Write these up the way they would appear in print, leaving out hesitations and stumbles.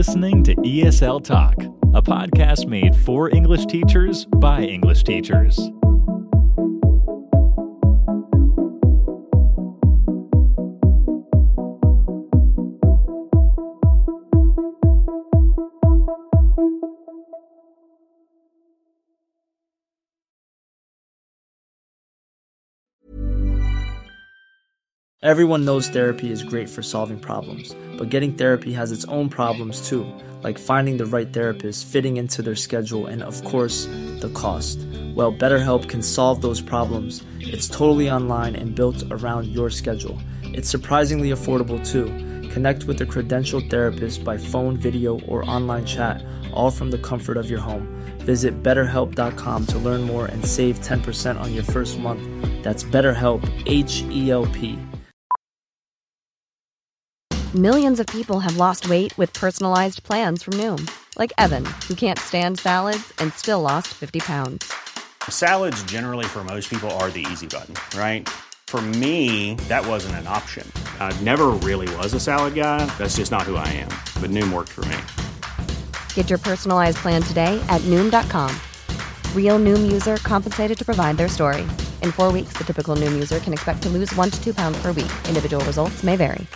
listening to ESL Talk, a podcast made for English teachers by English teachers. Everyone knows therapy is great for solving problems, but getting therapy has its own problems too, like finding the right therapist, fitting into their schedule, and of course, the cost. Well, BetterHelp can solve those problems. It's totally online and built around your schedule. It's surprisingly affordable too. Connect with a credentialed therapist by phone, video, or online chat, all from the comfort of your home. Visit BetterHelp.com to learn more and save 10% on your first month. That's BetterHelp, H-E-L-P. Millions of people have lost weight with personalized plans from Noom. Like Evan, who can't stand salads and still lost 50 pounds. Salads generally for most people are the easy button, right? For me, that wasn't an option. I never really was a salad guy. That's just not who I am. But Noom worked for me. Get your personalized plan today at Noom.com. Real Noom user compensated to provide their story. In 4 weeks, the typical Noom user can expect to lose 1 to 2 pounds per week. Individual results may vary.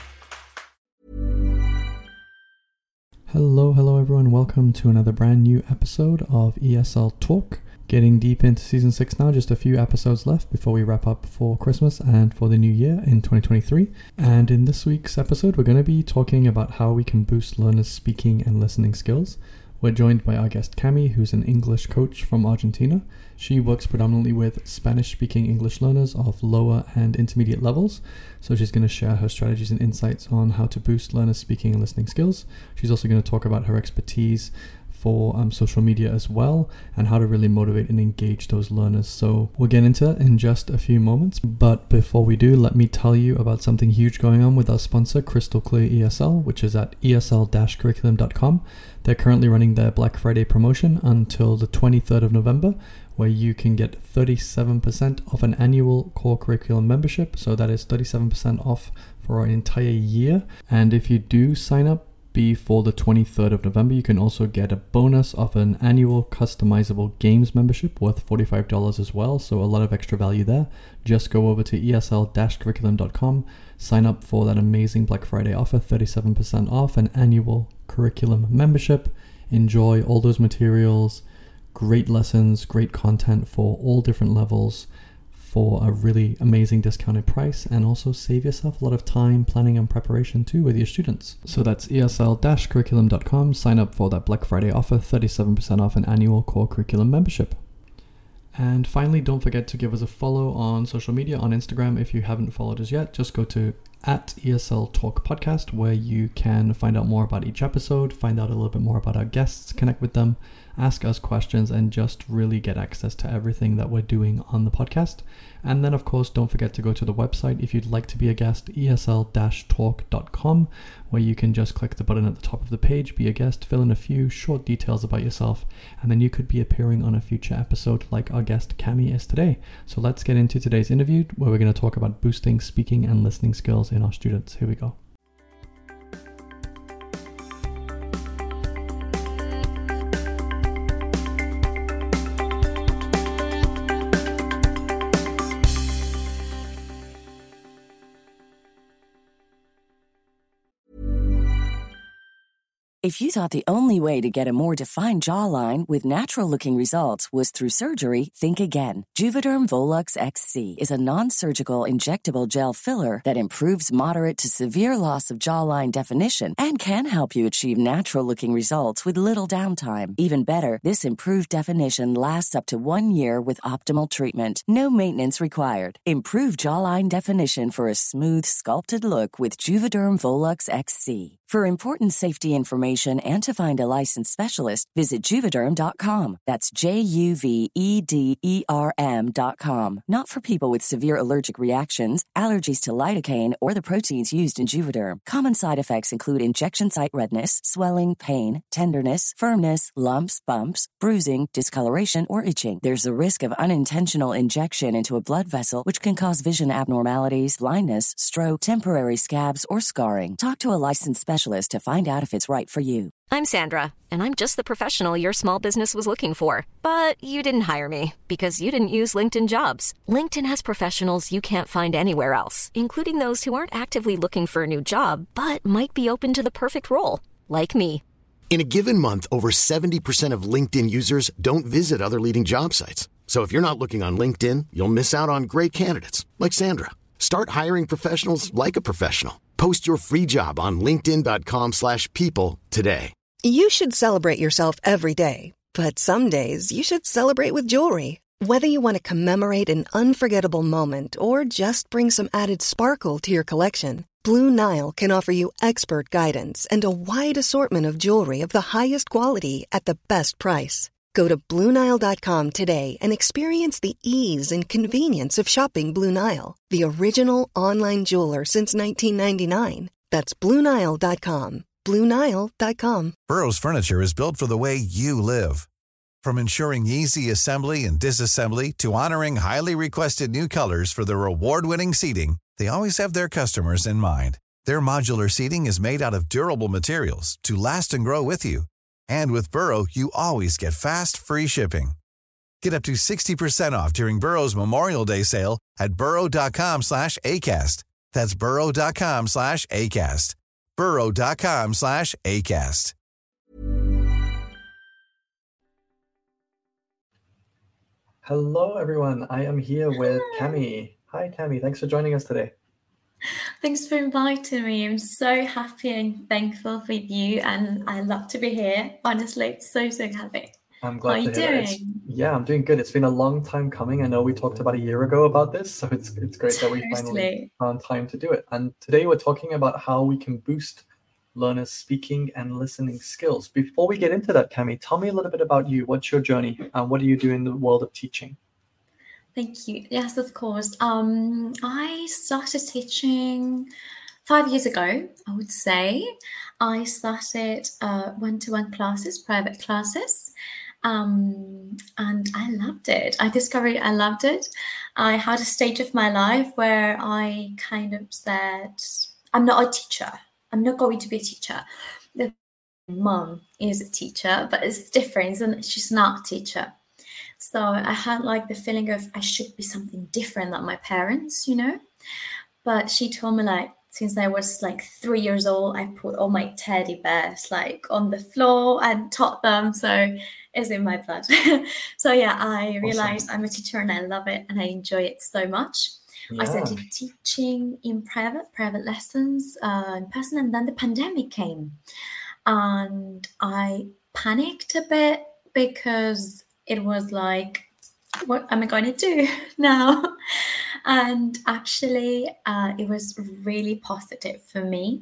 Hello everyone, welcome to another brand new episode of ESL Talk. Getting deep into season 6 now, just a few episodes left before we wrap up for Christmas and for the new year in 2023. And in this week's episode, we're going to be talking about how we can boost learners' speaking and listening skills. We're joined by our guest Cami, who's an English coach from Argentina. She works predominantly with Spanish-speaking English learners of lower and intermediate levels. So she's going to share her strategies and insights on how to boost learners' speaking and listening skills. She's also going to talk about her expertise for social media as well, and how to really motivate and engage those learners. So we'll get into that in just a few moments. But before we do, let me tell you about something huge going on with our sponsor, Crystal Clear ESL, which is at esl-curriculum.com. They're currently running their Black Friday promotion until the 23rd of November, where you can get 37% off an annual core curriculum membership. So that is 37% off for an entire year. And if you do sign up before the 23rd of November, you can also get a bonus of an annual customizable games membership worth $45 as well. So a lot of extra value there. Just go over to esl-curriculum.com, sign up for that amazing Black Friday offer, 37% off an annual curriculum membership. Enjoy all those materials, great lessons, great content for all different levels for a really amazing discounted price, and also save yourself a lot of time planning and preparation too with your students. So that's esl-curriculum.com. Sign up for that Black Friday offer, 37% off an annual core curriculum membership. And finally, don't forget to give us a follow on social media on Instagram. If you haven't followed us yet, just go to @ESL Talk Podcast, where you can find out more about each episode, find out a little bit more about our guests, connect with them, ask us questions, and just really get access to everything that we're doing on the podcast. And then, of course, don't forget to go to the website if you'd like to be a guest, esl-talk.com, where you can just click the button at the top of the page, be a guest, fill in a few short details about yourself, and then you could be appearing on a future episode like our guest Cami is today. So let's get into today's interview, where we're going to talk about boosting speaking and listening skills in our students. Here we go. If you thought the only way to get a more defined jawline with natural-looking results was through surgery, think again. Juvederm Volux XC is a non-surgical injectable gel filler that improves moderate to severe loss of jawline definition and can help you achieve natural-looking results with little downtime. Even better, this improved definition lasts up to 1 year with optimal treatment. No maintenance required. Improve jawline definition for a smooth, sculpted look with Juvederm Volux XC. For important safety information and to find a licensed specialist, visit Juvederm.com. That's Juvederm.com. Not for people with severe allergic reactions, allergies to lidocaine, or the proteins used in Juvederm. Common side effects include injection site redness, swelling, pain, tenderness, firmness, lumps, bumps, bruising, discoloration, or itching. There's a risk of unintentional injection into a blood vessel, which can cause vision abnormalities, blindness, stroke, temporary scabs, or scarring. Talk to a licensed specialist specialist to find out if it's right for you. I'm Sandra, and I'm just the professional your small business was looking for. But you didn't hire me because you didn't use LinkedIn Jobs. LinkedIn has professionals you can't find anywhere else, including those who aren't actively looking for a new job, but might be open to the perfect role, like me. In a given month, over 70% of LinkedIn users don't visit other leading job sites. So if you're not looking on LinkedIn, you'll miss out on great candidates like Sandra. Start hiring professionals like a professional. Post your free job on linkedin.com/people today. You should celebrate yourself every day, but some days you should celebrate with jewelry. Whether you want to commemorate an unforgettable moment or just bring some added sparkle to your collection, Blue Nile can offer you expert guidance and a wide assortment of jewelry of the highest quality at the best price. Go to BlueNile.com today and experience the ease and convenience of shopping Blue Nile, the original online jeweler since 1999. That's BlueNile.com. BlueNile.com. Burrow's furniture is built for the way you live. From ensuring easy assembly and disassembly to honoring highly requested new colors for their award-winning seating, they always have their customers in mind. Their modular seating is made out of durable materials to last and grow with you. And with Burrow, you always get fast, free shipping. Get up to 60% off during Burrow's Memorial Day sale at burrow.com/ACAST. That's burrow.com/ACAST. burrow.com/ACAST. Hello, everyone. I am here with Cami. Hi, Cami. Thanks for joining us today. Thanks for inviting me. I'm so happy and thankful for you, and I love to be here. Honestly, so happy. I'm glad How are to you hear that. doing? Yeah, I'm doing good. It's been a long time coming. I know we talked about a year ago about this, so it's great that we finally Totally. found time to do it. And today we're talking about how we can boost learners' speaking and listening skills. Before we get into that, Cami, tell me a little bit about you. What's your journey, and what do you do in the world of teaching? Thank you. Yes, of course. I started teaching 5 years ago, I would say. I started one-to-one classes, private classes, and I loved it. I discovered I loved it. I had a stage of my life where I kind of said, I'm not a teacher. I'm not going to be a teacher. The mom is a teacher, but it's different, and she's not a teacher. So I had like the feeling of I should be something different than my parents, But she told me, like, since I was like 3 years old, I put all my teddy bears like on the floor and taught them. So it's in my blood. So yeah, I realized I'm a teacher and I love it and I enjoy it so much. I started teaching in private lessons in person, and then the pandemic came. And I panicked a bit because it was like, what am I going to do now? And actually, it was really positive for me.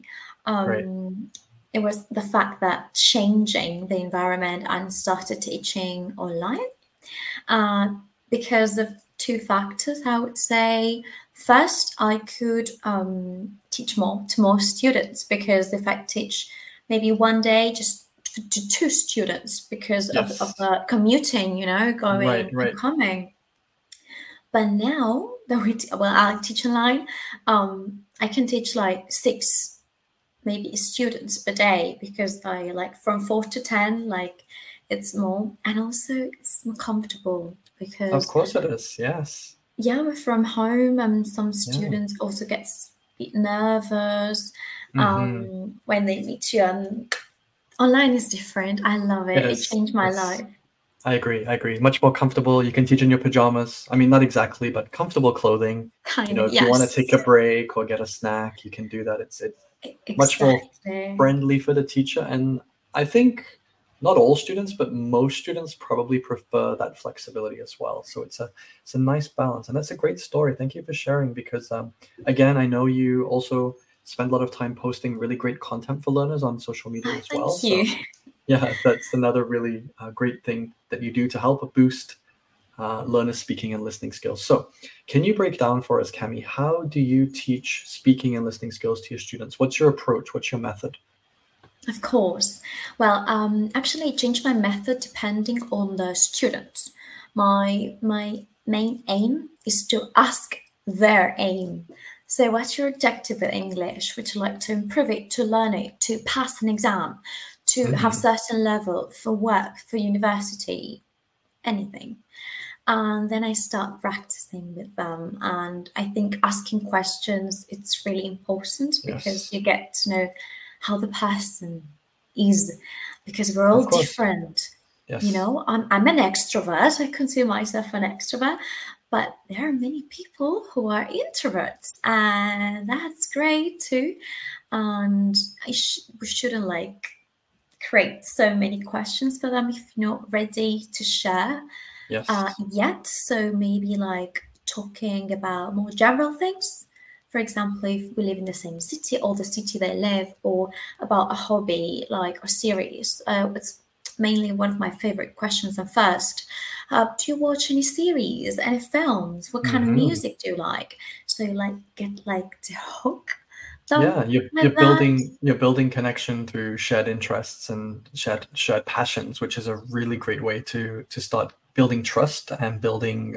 It was the fact that changing the environment and started teaching online because of two factors, I would say. First, I could teach more to more students, because if I teach maybe one day just to 2 students because of the commuting, going and coming. But now that I teach online, I can teach like 6 maybe students per day, because I like from 4 to 10, like it's more, and also it's more comfortable because Of course it is, yes. Yeah, we're from home, and some students also get a bit nervous when they meet you. And online is different. I love it. It changed my life. I agree. Much more comfortable. You can teach in your pajamas. I mean, not exactly, but comfortable clothing. If you want to take a break or get a snack, you can do that. It's much more friendly for the teacher. And I think not all students, but most students probably prefer that flexibility as well. So it's a nice balance. And that's a great story. Thank you for sharing, because again, I know you also spend a lot of time posting really great content for learners on social media as well. Thank you. Yeah, that's another really great thing that you do to help boost learners' speaking and listening skills. So can you break down for us, Cami, how do you teach speaking and listening skills to your students? What's your approach? What's your method? Of course. Well, actually, I changed my method depending on the student. My main aim is to ask their aim. So what's your objective with English? Would you like to improve it, to learn it, to pass an exam, to have certain level for work, for university, anything? And then I start practicing with them. And I think asking questions, it's really important because you get to know how the person is, because we're all different. Yes. You know, I'm an extrovert. I consider myself an extrovert, but there are many people who are introverts, and that's great too. And we shouldn't like create so many questions for them if you're not ready to share yet. So maybe like talking about more general things. For example, if we live in the same city or the city they live, or about a hobby like a series. It's mainly one of my favorite questions. And first, do you watch any series, any films? What kind of music do you like? So like get like the hook. You're building connection through shared interests and shared passions, which is a really great way to start building trust and building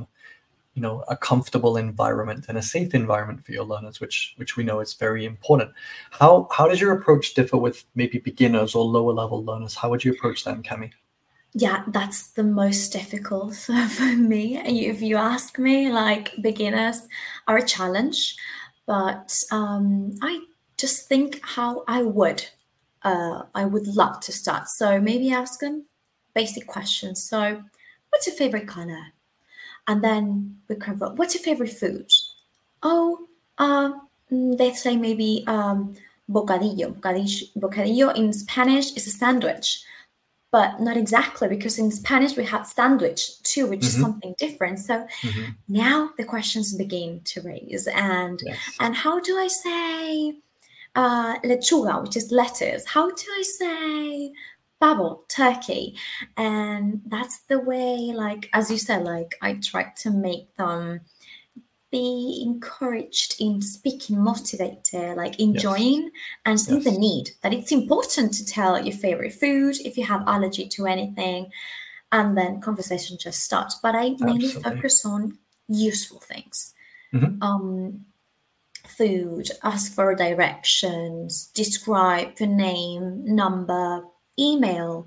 a comfortable environment and a safe environment for your learners, which we know is very important. How does your approach differ with maybe beginners or lower level learners? How would you approach them, Cami? Yeah, that's the most difficult for me. If you ask me, like beginners are a challenge, but I just think how I would love to start. So maybe ask them basic questions. So, what's your favorite color? And then we convert, what's your favorite food? Oh, they say maybe bocadillo. Bocadillo in Spanish is a sandwich, but not exactly, because in Spanish we have sandwich too, which is something different. So now the questions begin to raise. And how do I say lechuga, which is lettuce? How do I say pavo, turkey? And that's the way, like, as you said, like I try to make them be encouraged in speaking, motivated, like enjoying and seeing the need, that it's important to tell your favorite food if you have allergy to anything, and then conversation just starts. But I mainly focus on useful things. Food, ask for directions, describe your name, number, email,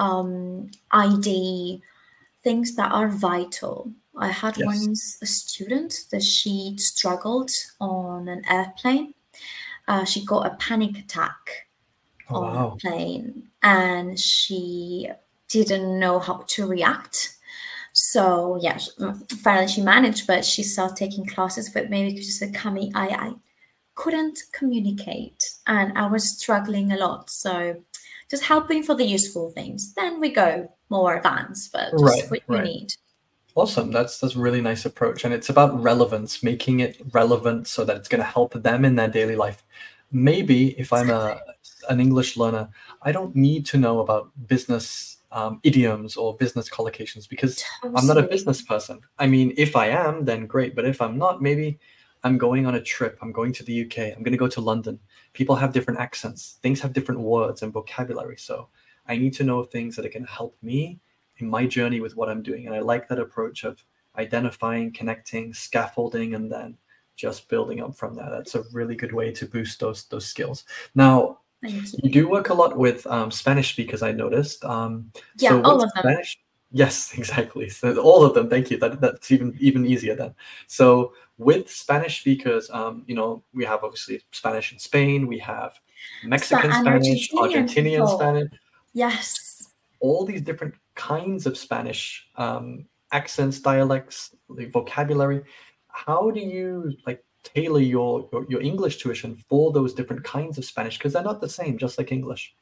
ID, things that are vital. I had once a student that she struggled on an airplane. She got a panic attack on a plane, and she didn't know how to react. So yeah, finally she managed, but she started taking classes with me because she said, Cami, I couldn't communicate and I was struggling a lot. So just helping for the useful things. Then we go more advanced, but just what you need. Awesome. That's a really nice approach. And it's about relevance, making it relevant so that it's going to help them in their daily life. Maybe if I'm an English learner, I don't need to know about business idioms or business collocations because I'm not a business person. I mean, if I am, then great. But if I'm not, maybe I'm going on a trip. I'm going to the UK. I'm going to go to London. People have different accents. Things have different words and vocabulary. So I need to know things that are going to help me in my journey with what I'm doing. And I like that approach of identifying, connecting, scaffolding, and then just building up from there. That's a really good way to boost those skills. Now, you do work a lot with Spanish speakers, I noticed. All of them. Spanish, yes, exactly. So all of them. Thank you. That's even easier then. So with Spanish speakers, we have obviously Spanish in Spain. We have Mexican Spanish, Argentinian Spanish. Yes. All these different kinds of Spanish accents, dialects, vocabulary. How do you tailor your English tuition for those different kinds of Spanish? Because they're not the same, just like English.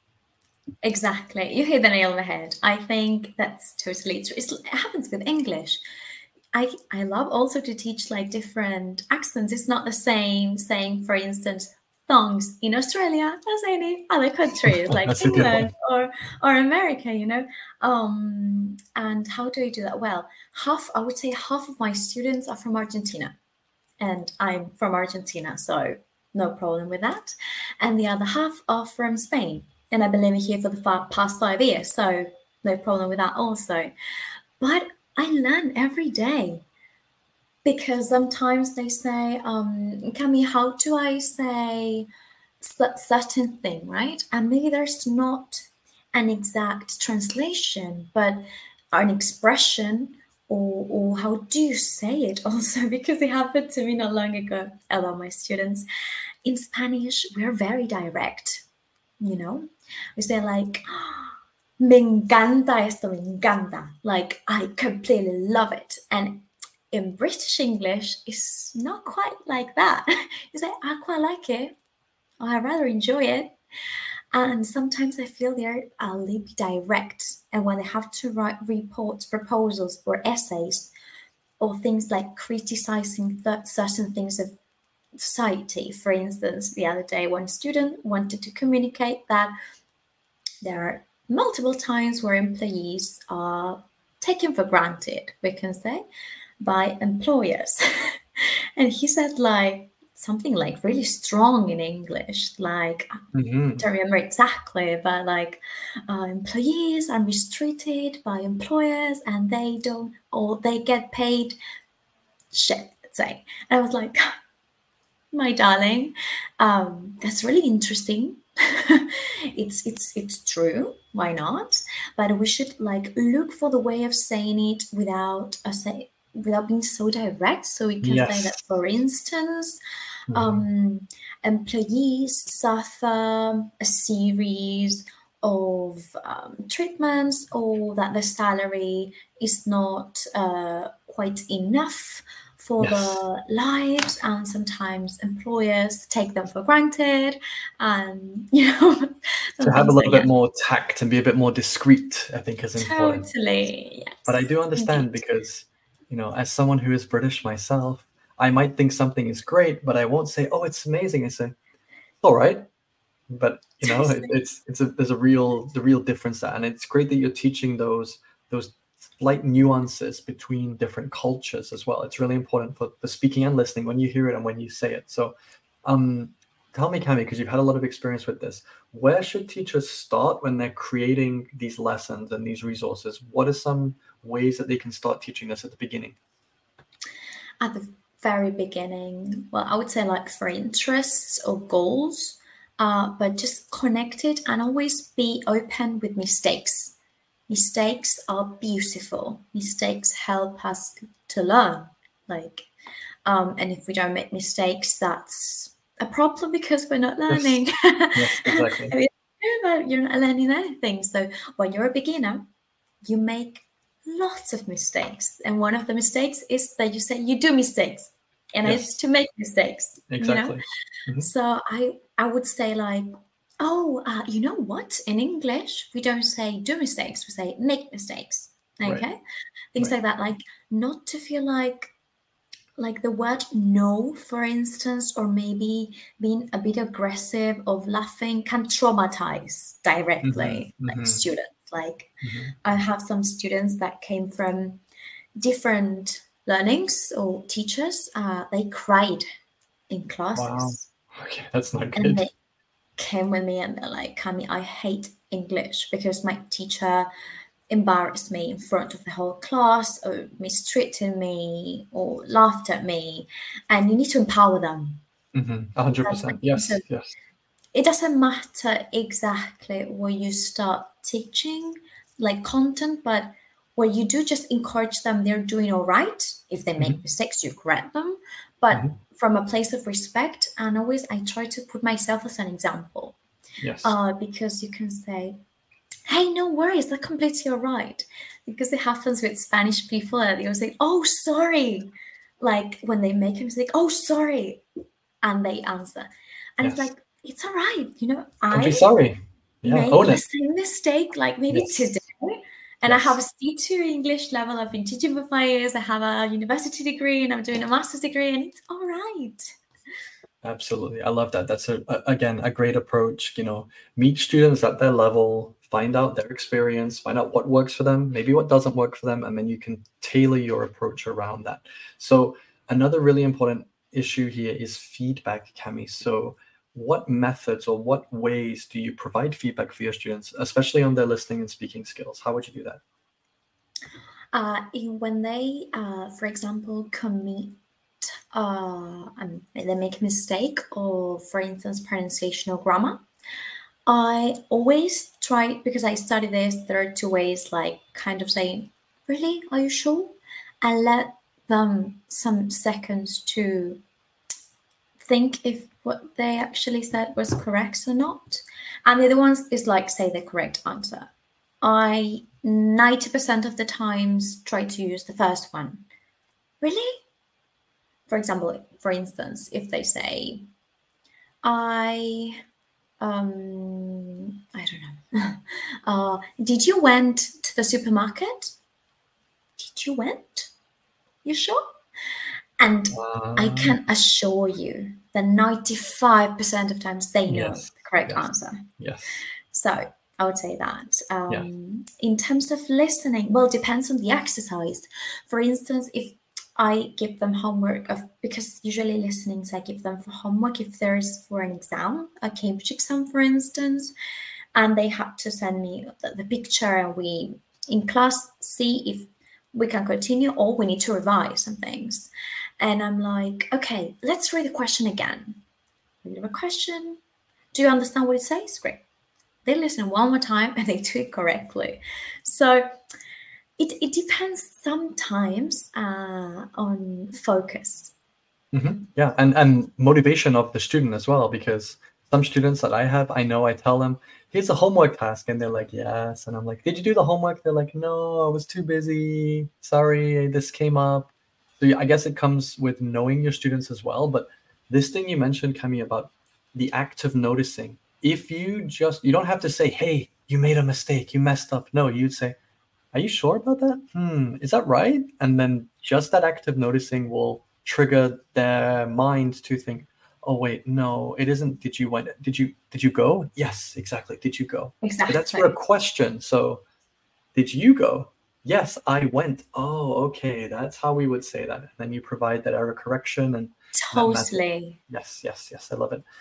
Exactly. You hit the nail on the head. I think that's totally true. It happens with English. I love also to teach like different accents. It's not the same saying, for instance, thongs in Australia as any other countries like England or America, and how do I do that? Well, I would say half of my students are from Argentina, and I'm from Argentina, so no problem with that. And the other half are from Spain, and I've been living here for the past 5 years, so no problem with that also. But I learn every day. because sometimes they say, Cami, how do I say certain thing, right? And maybe there's not an exact translation, but an expression, or how do you say it also? Because it happened to me not long ago. A lot of my students in Spanish, we're very direct, you know? We say like, me encanta esto, me encanta. Like, I completely love it. And in British English, it's not quite like that. You say, I quite like it. Or I rather enjoy it. And sometimes I feel they're a little bit direct. And when they have to write reports, proposals, or essays, or things like criticizing certain things of society. For instance, the other day, one student wanted to communicate that there are multiple times where employees are taken for granted, we can say, by employers. And he said like something like really strong in English, like I don't remember exactly, but like employees are mistreated by employers and they don't, or they get paid shit, let's say. And I was like, my darling, that's really interesting. It's true. Why not? But we should like look for the way of saying it without being so direct. So we can say that, for instance, employees suffer a series of treatments, or that the salary is not quite enough for the lives, and sometimes employers take them for granted, and to have a little bit more tact and be a bit more discreet, I think, is important. Totally, yes. But I do understand because, as someone who is British myself, I might think something is great, but I won't say, "Oh, it's amazing." I say, "All right," but there's a real difference there, and it's great that you're teaching those slight nuances between different cultures as well. It's really important for the speaking and listening when you hear it and when you say it. So tell me, Cami, because you've had a lot of experience with this, where should teachers start when they're creating these lessons and these resources? What are some ways that they can start teaching this at the beginning? At the very beginning, well, I would say like for interests or goals, but just connect it and always be open with mistakes. Mistakes are beautiful. Mistakes help us to learn. And if we don't make mistakes, that's a problem because we're not learning. Yes, exactly. You're not learning anything. So when you're a beginner, you make lots of mistakes. And one of the mistakes is that you say you do mistakes. And it's to make mistakes. Exactly. So I would say like, you know what? In English, we don't say do mistakes. We say make mistakes. Okay? Right. Things like that. Like not to feel like the word no, for instance, or maybe being a bit aggressive of laughing can traumatize directly students. I have some students that came from different learnings or teachers. They cried in classes. Wow. Okay, that's not good. And they came with me and they're like, Cami, I hate English because my teacher embarrassed me in front of the whole class, or mistreated me, or laughed at me. And you need to empower them. 100%. Yes. It doesn't matter exactly where you start teaching, like content, but where you do just encourage them, they're doing all right. If they make mistakes, you correct them. But from a place of respect, and always I try to put myself as an example. Yes. Because you can say, hey, no worries, that's completely all right. Because it happens with Spanish people, and they'll say, oh, sorry. Like when they make a mistake, oh, sorry. And they answer. And it's like, it's all right. Don't be sorry. Made own the it. same mistake, like maybe today. And I have a C2 English level. I've been teaching for 5 years. I have a university degree and I'm doing a master's degree, and it's all right. Absolutely. I love that. That's, again, a great approach. Meet students at their level, find out their experience, find out what works for them, maybe what doesn't work for them, and then you can tailor your approach around that. So another really important issue here is feedback, Cami. So what methods or what ways do you provide feedback for your students, especially on their listening and speaking skills? How would you do that? When they, for example, commit they make a mistake, or for instance, pronunciation or grammar, I always try, because I study this, there are two ways, like kind of saying, really, are you sure? And let them some seconds to think if what they actually said was correct or not. And the other one is like, say the correct answer. I 90% of the times try to use the first one. Really? For example, for instance, if they say, I don't know. Did you went to the supermarket? Did you went? You sure? And I can assure you that 95% of times they know the correct answer. Yes. So I would say that. In terms of listening, well, it depends on the exercise. For instance, if I give them homework, because usually listenings I give them for homework if there's for an exam, a Cambridge exam, for instance, and they have to send me the picture, and we in class see if we can continue or we need to revise some things. And I'm like, okay, let's read the question again. Read the question. Do you understand what it says? Great. They listen one more time and they do it correctly. So it depends sometimes on focus. Mm-hmm. Yeah, and motivation of the student as well, because some students that I have, I know I tell them, here's a homework task, and they're like, yes. And I'm like, did you do the homework? They're like, no, I was too busy. Sorry, this came up. So I guess it comes with knowing your students as well. But this thing you mentioned, Camille, about the act of noticing. If you don't have to say, hey, you made a mistake, you messed up. No, you'd say, are you sure about that? Is that right? And then just that act of noticing will trigger their mind to think, oh wait, no, it isn't. Did you go? Yes, exactly. Did you go? Exactly. But that's for a question. So did you go? Yes, I went. Oh, okay. That's how we would say that. And then you provide that error correction and totally. Yes. I love it.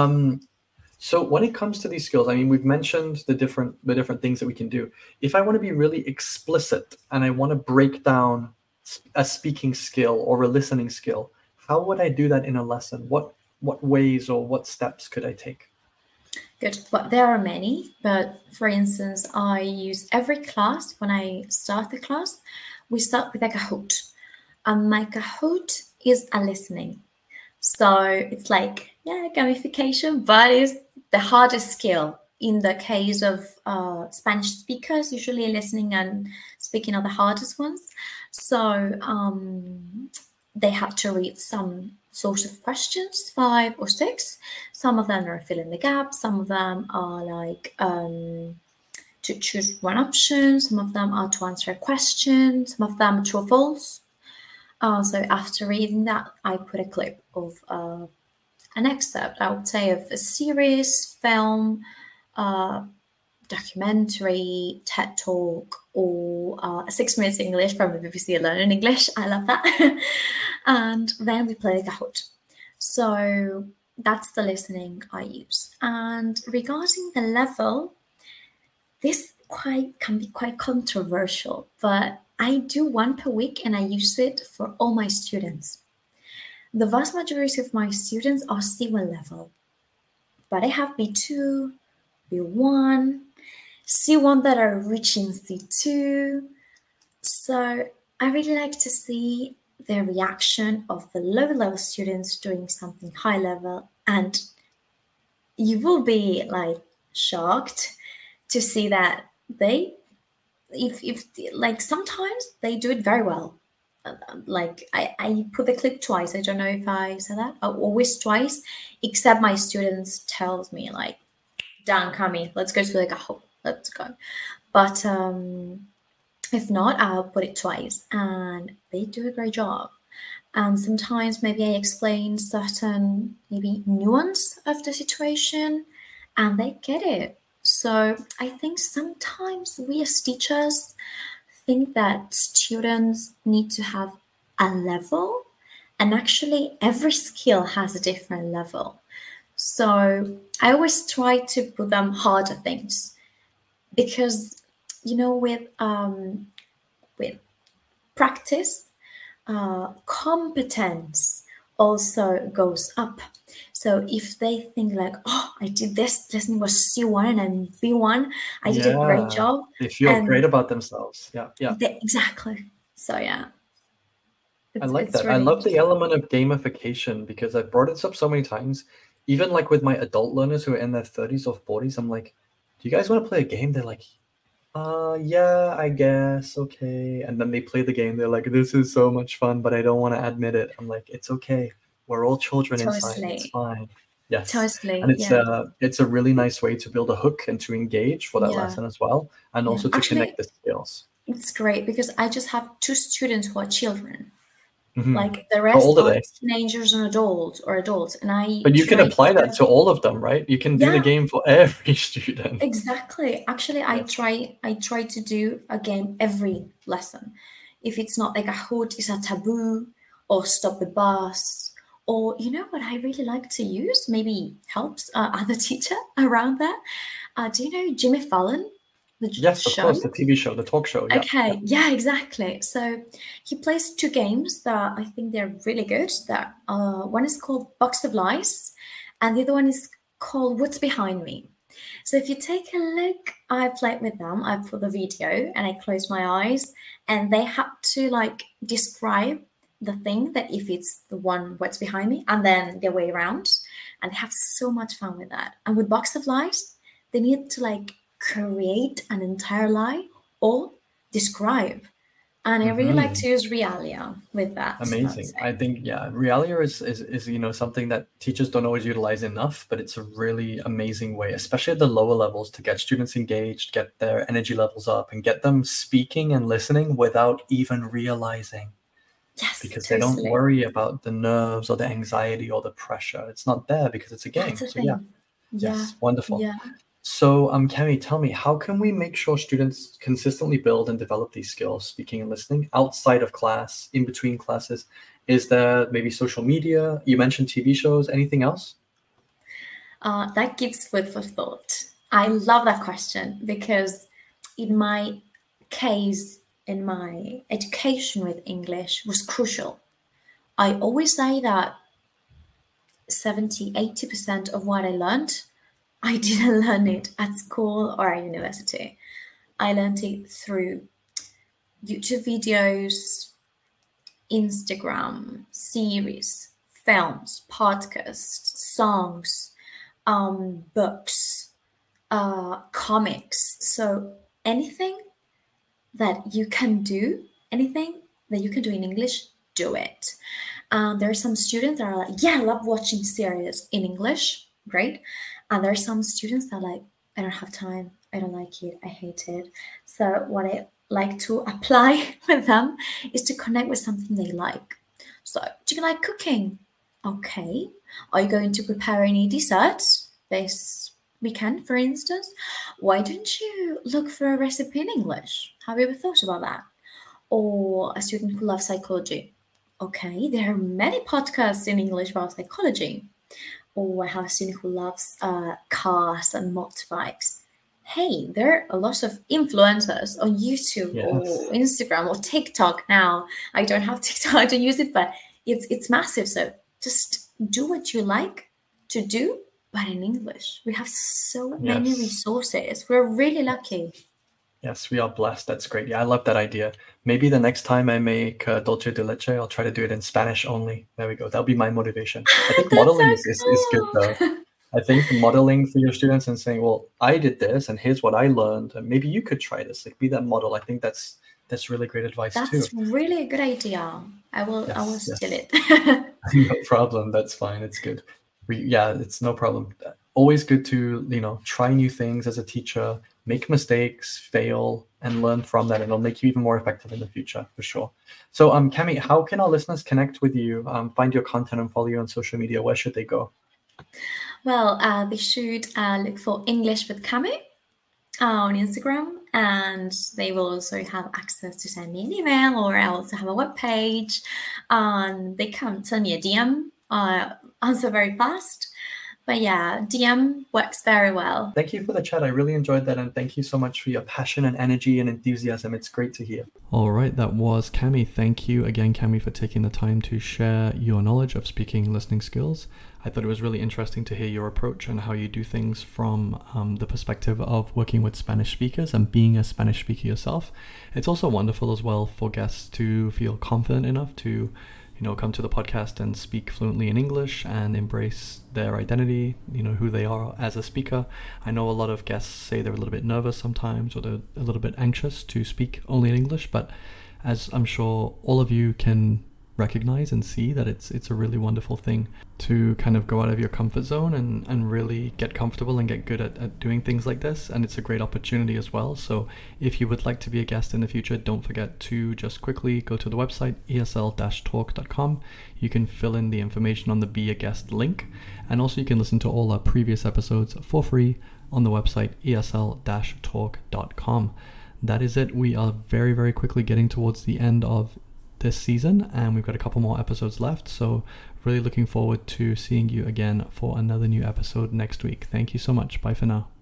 So when it comes to these skills, I mean, we've mentioned the different things that we can do. If I want to be really explicit and I want to break down a speaking skill or a listening skill, how would I do that in a lesson? What ways or what steps could I take? Good. Well, there are many, but for instance, I use every class, when I start the class, we start with a Kahoot. And my Kahoot is a listening. So it's like, gamification, but it's the hardest skill. In the case of Spanish speakers, usually listening and speaking are the hardest ones. So they have to read some sort of questions, 5 or 6. Some of them are fill in the gaps. Some of them are like to choose one option. Some of them are to answer a question. Some of them are true or false. So after reading that, I put a clip of an excerpt, I would say, of a series, film, documentary, TED Talk, or 6 Minutes English from the BBC Learning English. I love that. And then we play the Kahoot. So that's the listening I use. And regarding the level, this can be quite controversial, but I do one per week and I use it for all my students. The vast majority of my students are C1 level, but I have B2, B1, C1 that are reaching C2. So I really like to see the reaction of the low-level students doing something high level, and you will be like shocked to see that if like sometimes they do it very well. Like I put the clip twice. I don't know if I said that. Always twice, except my students tells me like, "Dan, Cami, let's go to the Kahoot. Let's go." But if not, I'll put it twice, and they do a great job. And sometimes maybe I explain certain maybe nuance of the situation, and they get it. So I think sometimes we as teachers think that students need to have a level, and actually every skill has a different level. So I always try to put them harder things, because with practice competence also goes up. So if they think like, oh, I did this lesson was C1 and B1, I did a great job. They feel great about themselves. Yeah. Exactly. So yeah. I like It's that. I really love the interesting. element of gamification because I've brought this up so many times. Even like with my adult learners who are in their 30s or 40s, I'm like, do you guys want to play a game? They're like, yeah, I guess. Okay. And then they play the game. They're like, this is so much fun, but I don't want to admit it. I'm like, it's okay. We're all children inside. It's Totally. fine. Yes. Totally. And Yeah. it's a really nice way to build a hook and to engage for that Yeah. lesson as well. And Yeah. also to Actually, connect the skills. it's great because I just have 2 students who are children. Mhm. Like the How rest old are are they? teenagers and adults, and I But you can try apply that to- to all of them, right? You can do the Yeah. game for every student. Exactly. Actually, Yes. I try to do a game every lesson. If it's not like a hoot is a taboo or stop the bus, or you know what I really like to use, maybe helps other teacher around that. Do you know Jimmy Fallon, the Yes, of show? course, the TV show, the talk show. Yeah. Okay, yeah, exactly. So he plays 2 games that I think they're really good. That one is called Box of Lies, and the other one is called What's Behind Me. So if you take a look, I played with them. I put the video and I closed my eyes, and they had to like describe the thing that if it's the one what's behind me, and then the way around, and they have so much fun with that. And with Box of Lies, they need to like create an entire lie or describe. And I really like to use Realia with that. Amazing. I think, yeah, Realia is something that teachers don't always utilize enough, but it's a really amazing way, especially at the lower levels, to get students engaged, get their energy levels up, and get them speaking and listening without even realizing. Yes, because they don't worry about the nerves or the anxiety or the pressure. It's not there because it's a game. That's the So yeah, thing. Yeah. yes, wonderful. Yeah. So Cami, tell me, how can we make sure students consistently build and develop these skills, speaking and listening, outside of class, in between classes? Is there maybe social media? You mentioned TV shows. Anything else? That gives food for thought. I love that question because in my case, in my education with English was crucial. I always say that 70-80% of what I learned, I didn't learn it at school or at university. I learned it through YouTube videos, Instagram, series, films, podcasts, songs, books, comics. So anything that you can do, anything that you can do in English, do it. There are some students that are like, yeah, I love watching series in English. Great. And there are some students that are like, I don't have time. I don't like it. I hate it. So what I like to apply with them is to connect with something they like. So do you like cooking? Okay. Are you going to prepare any desserts this weekend, for instance? Why don't you look for a recipe in English? Have you ever thought about that? Or a student who loves psychology. Okay, there are many podcasts in English about psychology. Or I have a student who loves cars and motorbikes. Hey, there are a lot of influencers on YouTube or Instagram or TikTok now. I don't have TikTok, I don't use it, but it's massive. So just do what you like to do, but in English. We have so many resources. We're really lucky. Yes, we are blessed. That's great. Yeah, I love that idea. Maybe the next time I make dulce de leche, I'll try to do it in Spanish only. There we go. That'll be my motivation. I think modeling is good though. I think modeling for your students and saying, well, I did this and here's what I learned. And maybe you could try this. Like be that model. I think that's really great advice too. That's really a good idea. I will steal it. No problem. That's fine. It's good. It's no problem. Always good to, try new things as a teacher, make mistakes, fail, and learn from that. And it'll make you even more effective in the future, for sure. So, Cami, how can our listeners connect with you, find your content and follow you on social media? Where should they go? Well, they should look for English with Cami on Instagram, and they will also have access to send me an email, or I also have a webpage. They can send me a DM, answer very fast. But yeah, DM works very well. Thank you for the chat. I really enjoyed that, and thank you so much for your passion and energy and enthusiasm. It's great to hear. All right, that was Cami. Thank you again, Cami, for taking the time to share your knowledge of speaking listening skills. I thought it was really interesting to hear your approach and how you do things from the perspective of working with Spanish speakers and being a Spanish speaker yourself. It's also wonderful as well for guests to feel confident enough to come to the podcast and speak fluently in English and embrace their identity, who they are as a speaker. I know a lot of guests say they're a little bit nervous sometimes, or they're a little bit anxious to speak only in English, but as I'm sure all of you can recognize and see, that it's a really wonderful thing to kind of go out of your comfort zone and really get comfortable and get good at doing things like this. And it's a great opportunity as well. So if you would like to be a guest in the future, don't forget to just quickly go to the website esl-talk.com. You can fill in the information on the Be a Guest link, and also you can listen to all our previous episodes for free on the website esl-talk.com. That is it. We are very, very quickly getting towards the end of this season, and we've got a couple more episodes left, so really looking forward to seeing you again for another new episode next week. Thank you so much. Bye for now.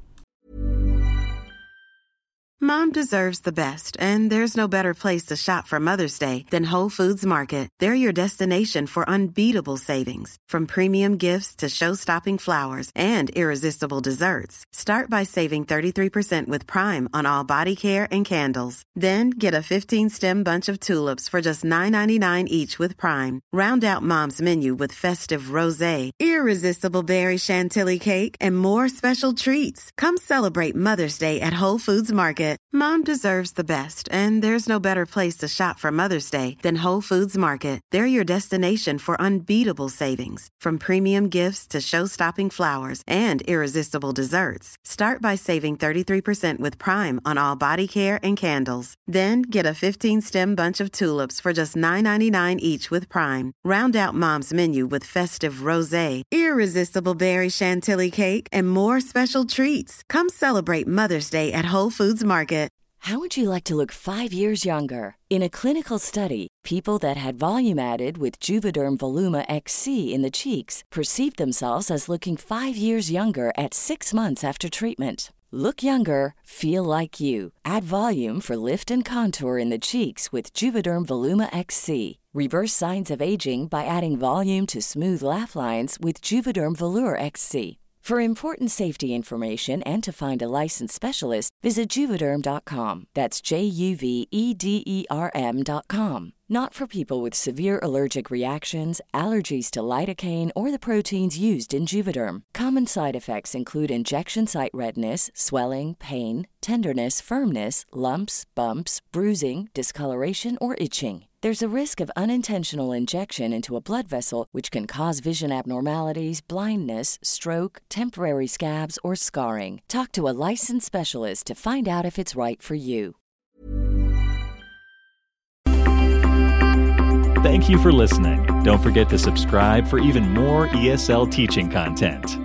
Mom deserves the best, and there's no better place to shop for Mother's Day than Whole Foods Market. They're your destination for unbeatable savings, from premium gifts to show-stopping flowers and irresistible desserts. Start by saving 33% with Prime on all body care and candles. Then get a 15-stem bunch of tulips for just $9.99 each with Prime. Round out Mom's menu with festive rosé, irresistible berry chantilly cake, and more special treats. Come celebrate Mother's Day at Whole Foods Market. Mom deserves the best, and there's no better place to shop for Mother's Day than Whole Foods Market. They're your destination for unbeatable savings, from premium gifts to show-stopping flowers and irresistible desserts. Start by saving 33% with Prime on all body care and candles. Then get a 15-stem bunch of tulips for just $9.99 each with Prime. Round out Mom's menu with festive rosé, irresistible berry chantilly cake, and more special treats. Come celebrate Mother's Day at Whole Foods Market. How would you like to look 5 years younger? In a clinical study, people that had volume added with Juvederm Voluma XC in the cheeks perceived themselves as looking 5 years younger at 6 months after treatment. Look younger, feel like you. Add volume for lift and contour in the cheeks with Juvederm Voluma XC. Reverse signs of aging by adding volume to smooth laugh lines with Juvederm Volure XC. For important safety information and to find a licensed specialist, visit Juvederm.com. That's JUVEDERM.com. Not for people with severe allergic reactions, allergies to lidocaine, or the proteins used in Juvederm. Common side effects include injection site redness, swelling, pain, tenderness, firmness, lumps, bumps, bruising, discoloration, or itching. There's a risk of unintentional injection into a blood vessel, which can cause vision abnormalities, blindness, stroke, temporary scabs, or scarring. Talk to a licensed specialist to find out if it's right for you. Thank you for listening. Don't forget to subscribe for even more ESL teaching content.